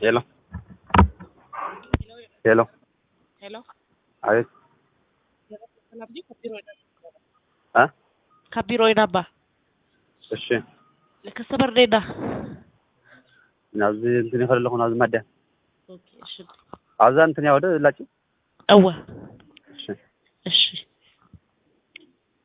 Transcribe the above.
Hello. Hello. Hello. Ayos. Ha? Kabiroy na ba? እሺ ለከሰበር ዴዳ ናዝ እንትን ይፈልኩ ናዝ ማዳ ኦኬ እሺ አዛን እንትን ያወደ ላጭ አዋ እሺ እሺ